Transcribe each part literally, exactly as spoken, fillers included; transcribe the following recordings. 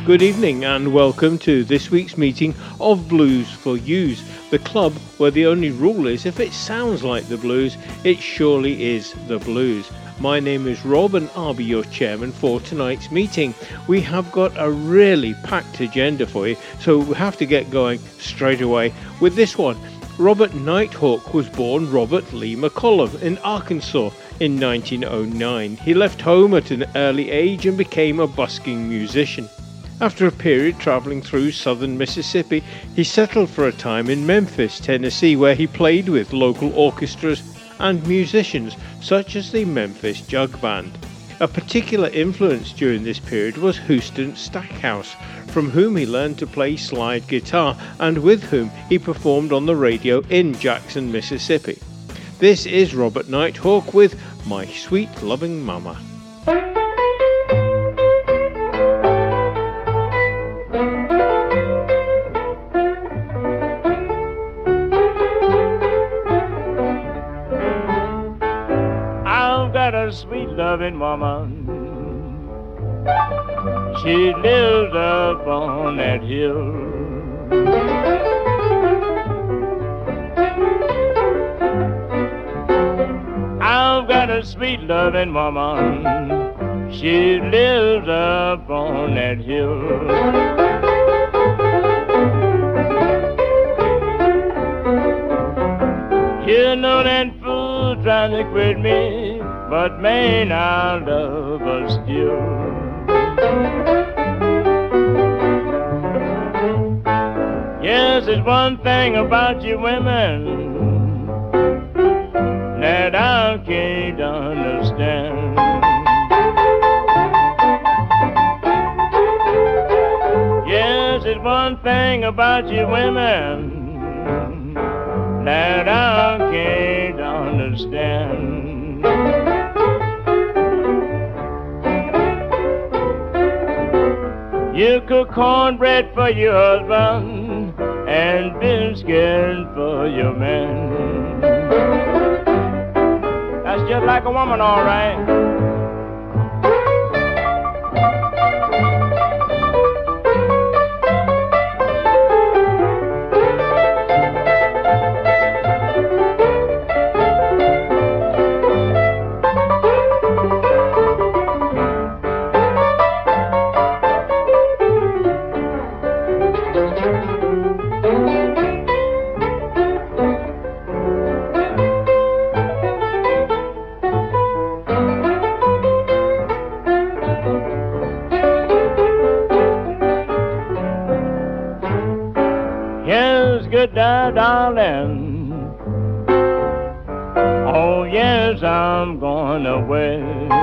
Good evening and welcome to this week's meeting of Blues for Yous, the club where the only rule is if it sounds like the blues, it surely is the blues. My name is Rob and I'll be your chairman for tonight's meeting. We have got a really packed agenda for you, so we have to get going straight away with this one. Robert Nighthawk was born Robert Lee McCollum in Arkansas in nineteen oh nine. He left home at an early age and became a busking musician. After a period travelling through southern Mississippi, he settled for a time in Memphis, Tennessee, where he played with local orchestras and musicians such as the Memphis Jug Band. A particular influence during this period was Houston Stackhouse, from whom he learned to play slide guitar and with whom he performed on the radio in Jackson, Mississippi. This is Robert Nighthawk with My Sweet Loving Mama. A sweet loving mama, she lives up on that hill. I've got a sweet loving mama, she lives up on that hill. You know that fool trying to quit me, but man, I love her still. Yes, there's one thing about you women that I can't understand. Yes, there's one thing about you women that I can't understand. You cook cornbread for your husband and biscuit for your man. That's just like a woman, all right. Goodbye, darling. Oh, yes, I'm going away.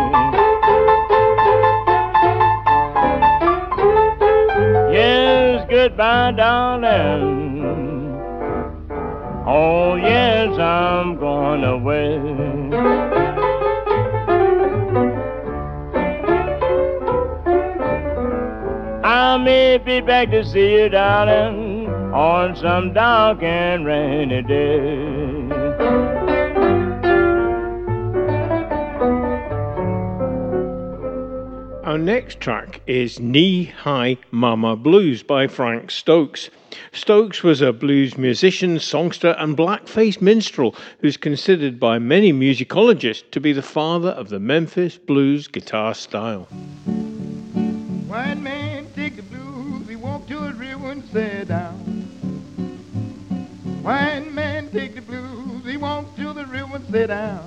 Yes, goodbye, darling. Oh, yes, I'm going away. I may be back to see you, darling, on some dark and rainy day. Our next track is Knee High Mama Blues by Frank Stokes. Stokes was a blues musician, songster and blackface minstrel who's considered by many musicologists to be the father of the Memphis blues guitar style. White man take the blues, he walked to a river and sat down. White man take the blues, he walks to the river and sit down.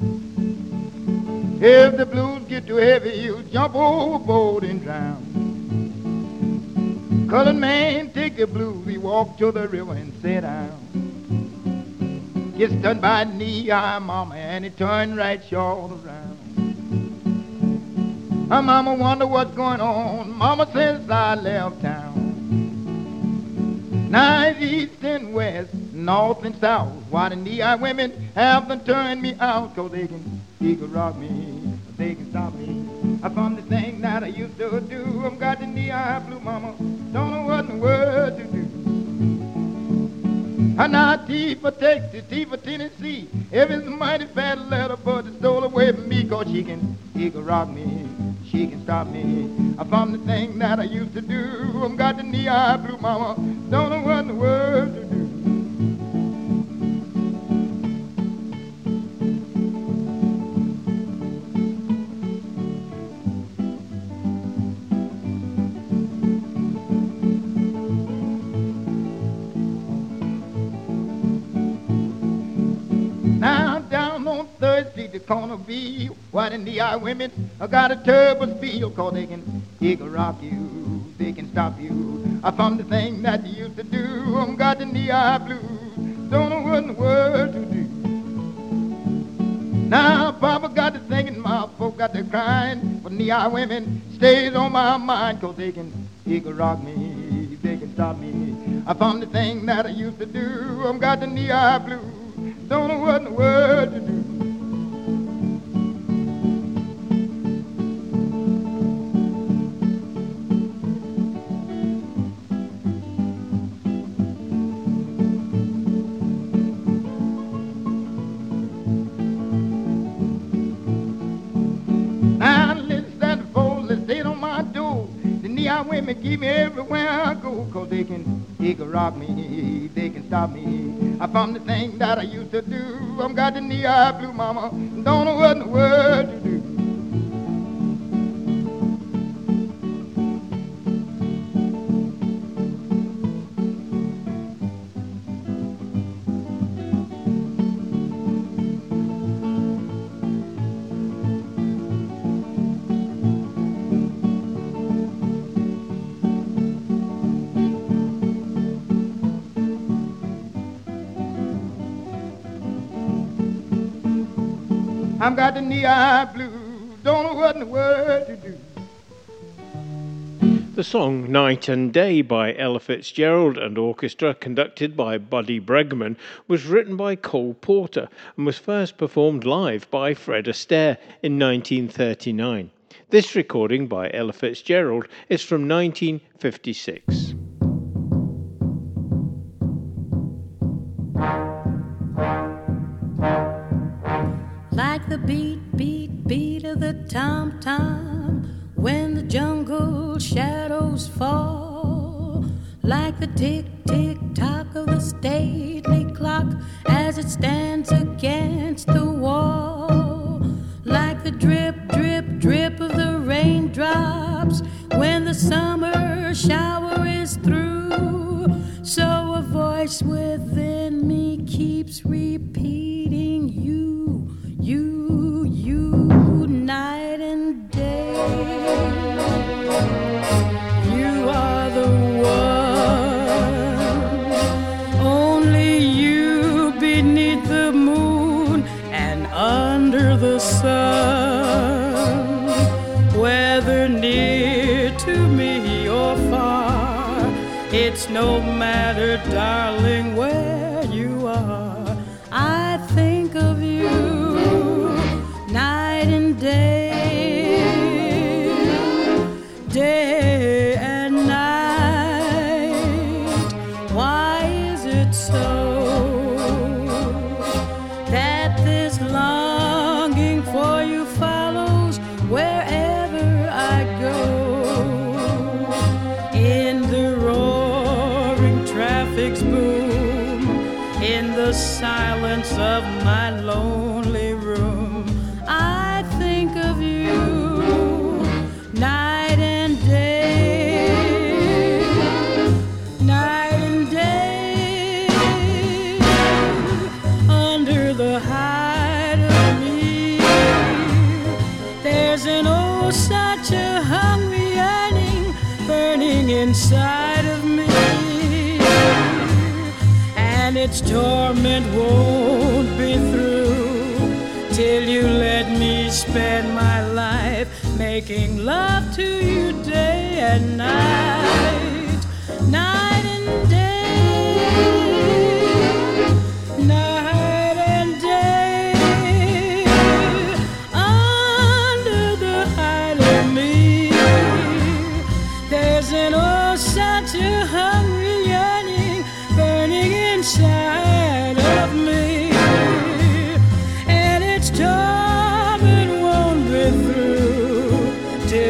If the blues get too heavy, he'll jump overboard and drown. Colored man take the blues, he walk to the river and sit down. Gets done by knee-high mama and he turned right short around. My mama wonder what's going on, mama says I left town. Now it's east and west, north and south. Why the knee-high women have them turned me out? Cause they can, they can rock me, they can stop me. I found the thing that I used to do. I've got the knee-high blue mama, don't know what in the world to do. And now T for Texas, T for Tennessee. If it's a mighty fat letter, but it stole away from me. Cause she can, she can rock me, she can stop me from the thing that I used to do. I'm got the knee-high blue, mama, don't know what in the world to do. Now down on Third Street, the corner B, white and the eye women, I got a turbo speed, cause they can, they can rock you, they can stop you uh, from the thing that you used to do. I'm got the knee-high blues, don't know what in the world to do. Now Papa got to thinking, my folk got to crying, but knee-high women stays on my mind, cause they can, they can rock me, they can stop me uh, from the thing that I used to do. I'm got the knee-high blues, don't know what in the world to do. Now let's stand the fold, let's stay on my door. The neon women keep me everywhere I go, cause they can, they can rock me, they can stop me from the thing that I used to do. I'm got the knee-high blue, mama, don't know what in the world to do. I'm got the knee-high blues, don't know what in the world to do. The song Night and Day by Ella Fitzgerald and orchestra conducted by Buddy Bregman was written by Cole Porter and was first performed live by Fred Astaire in nineteen thirty-nine. This recording by Ella Fitzgerald is from nineteen fifty-six. Like the beat, beat, beat of the tom-tom when the jungle shadows fall. Like the tick, tick, tock of the stately clock as it stands against the wall. Like the drip, drip, drip of the raindrops when the summer shower is through. So a voice within me keeps repeating you, you, you, night and day. You are the one, only you beneath the moon and under the sun. Whether near to me or far, it's no matter, darling, where you are. I think of you night and day, day and night. Why is it so that this longing for you follows wherever I go? In the roaring traffic's boom, in the silence of my lonely room, I think of you night and day, night and day. Under the hide of me, there's an oh such a hungry yearning burning inside of me, and its torment won't be through till you let me spend my life making love to you day and night, night and day, night and day. Under the hide of me, there's an oh such a hungry yearning burning inside of me, and it's torment won't be through till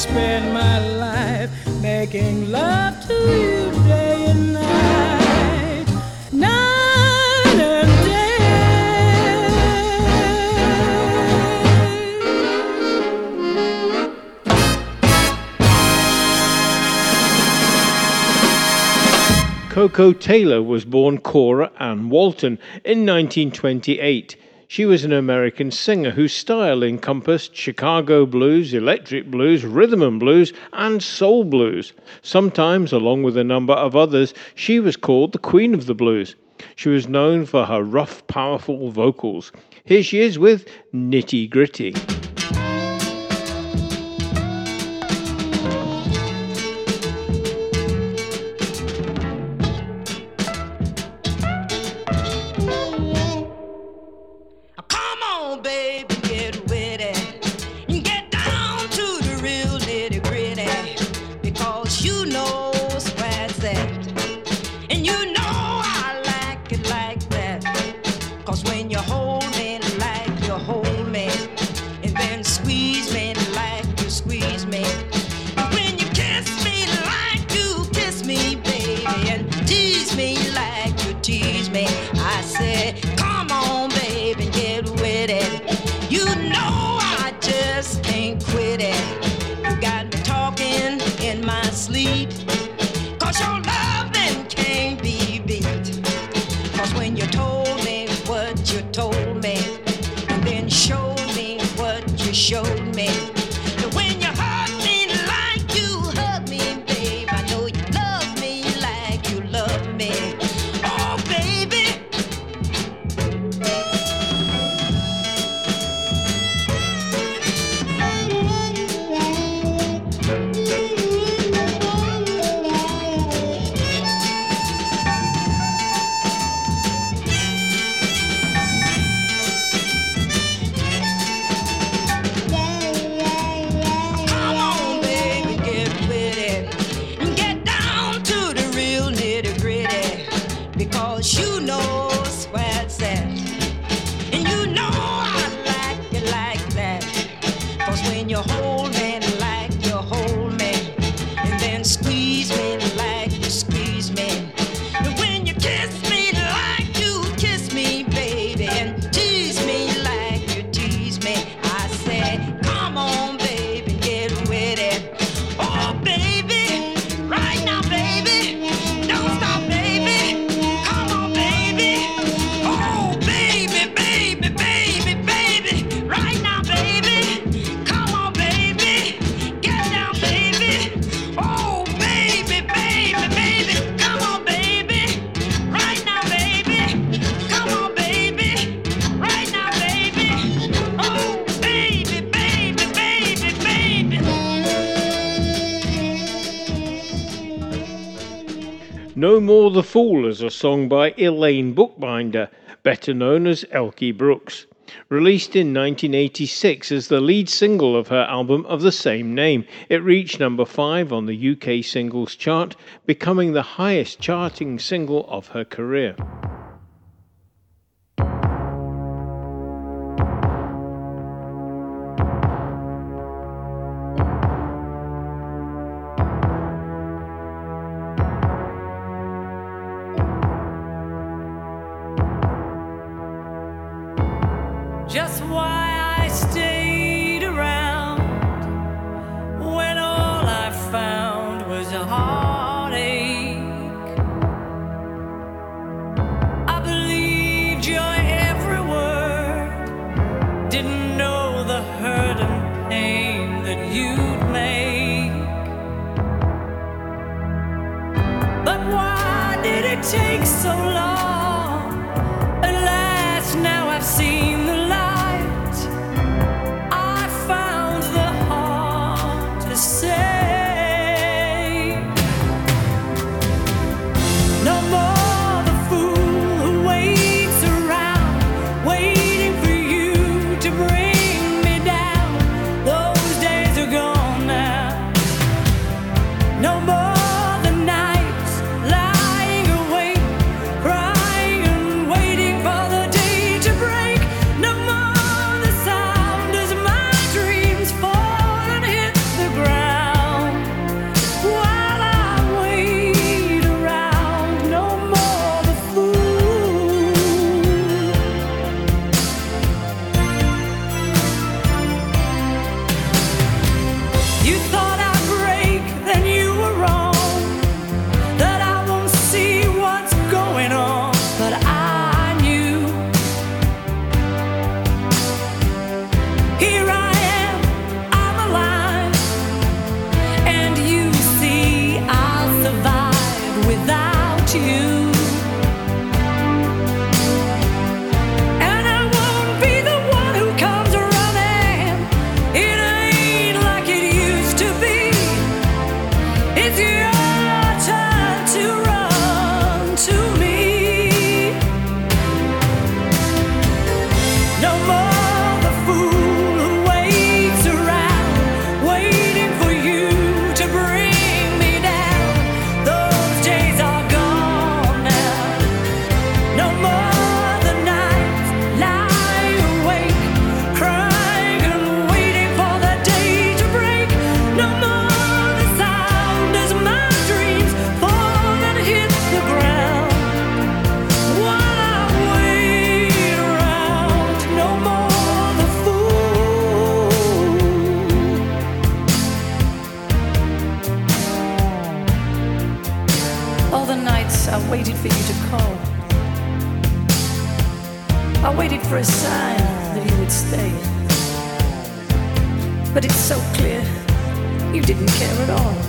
spend my life making love to you day and night, night and day. Koko Taylor was born Cora Ann Walton in nineteen twenty-eight. She was an American singer whose style encompassed Chicago blues, electric blues, rhythm and blues, and soul blues. Sometimes, along with a number of others, she was called the Queen of the Blues. She was known for her rough, powerful vocals. Here she is with Nitty Gritty. No More the Fool is a song by Elaine Bookbinder, better known as Elkie Brooks. Released in nineteen eighty-six as the lead single of her album of the same name, it reached number five on the U K singles chart, becoming the highest charting single of her career. Just why I stayed around when all I found was a heartache. I believed your every word, didn't know the hurt and pain that you'd make. But why did it take so long? At last now I've seen the light. Break I waited for a sign that you would stay. But it's so clear you didn't care at all.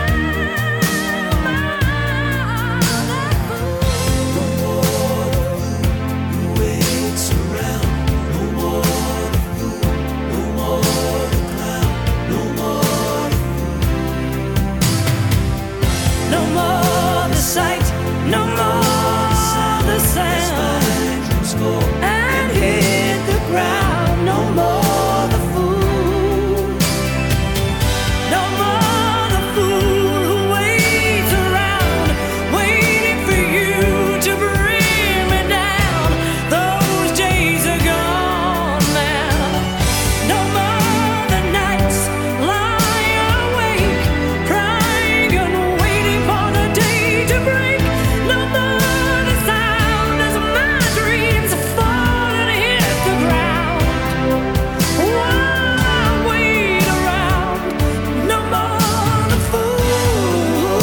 Sight, no more the sound, and hit the ground, no more the fool, no more the fool who waits around, waiting for you to bring me down. Those days are gone now. No more the nights lying awake, crying and waiting for the day to break. No more the sound as my dreams fall and hit the ground. While I wait around, no more the fool.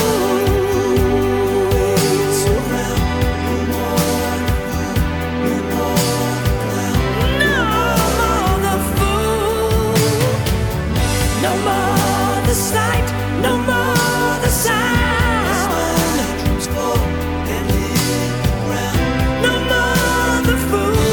No more the fool. No more the sight, no more the sound. No more the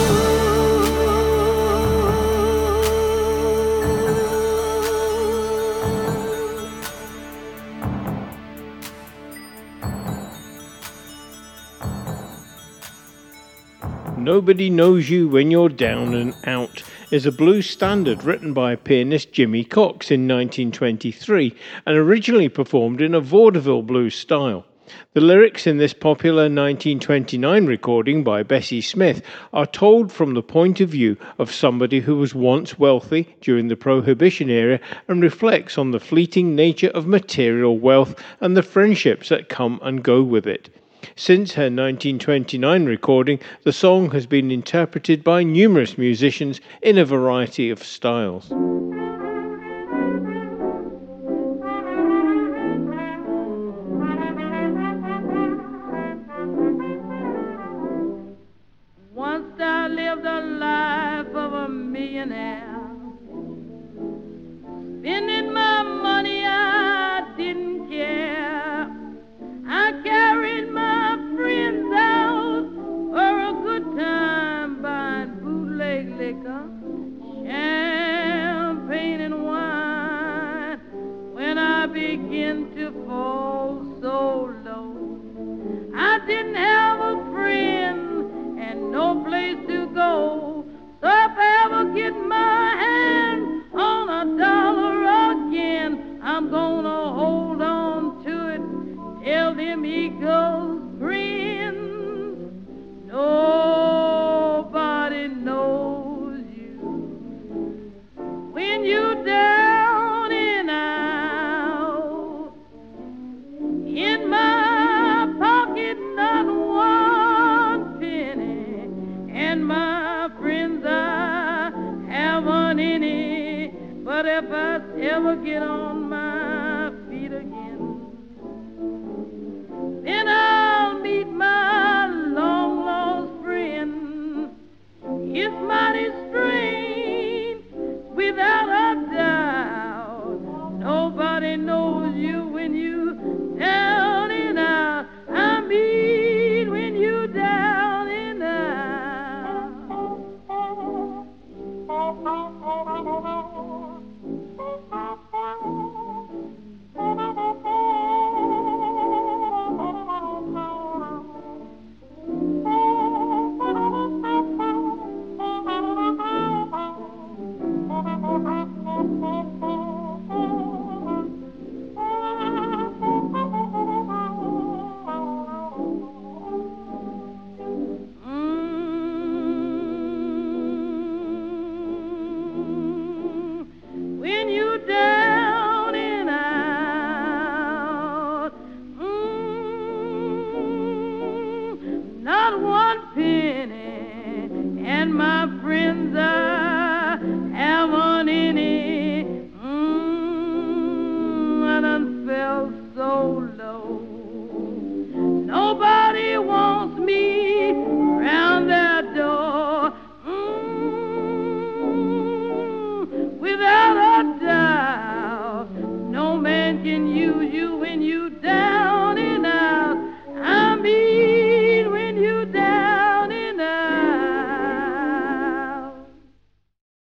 Nobody Knows You When You're Down and Out is a blues standard written by pianist Jimmy Cox in nineteen twenty-three and originally performed in a vaudeville blues style. The lyrics in this popular nineteen twenty-nine recording by Bessie Smith are told from the point of view of somebody who was once wealthy during the Prohibition era and reflects on the fleeting nature of material wealth and the friendships that come and go with it. Since her nineteen twenty-nine recording, the song has been interpreted by numerous musicians in a variety of styles. Once I lived a life of a millionaire, spending my money I didn't care. I carried my friends out for a good time, buying bootleg liquor, champagne and wine. When I began to fall so low, I didn't have a friend and no place to go. So if I ever get my hand on a dollar again, I'm gonna hold on to it. Tell them eagles grin. Nobody knows you when you're down and out. In my pocket, not one penny, and my friends, I haven't any. But if I ever get on my feet again, then I'll meet my long-lost friend. It's mighty strange, without a doubt. Nobody knows you when you down and out. I mean when you down and out. Not one penny, and my friends are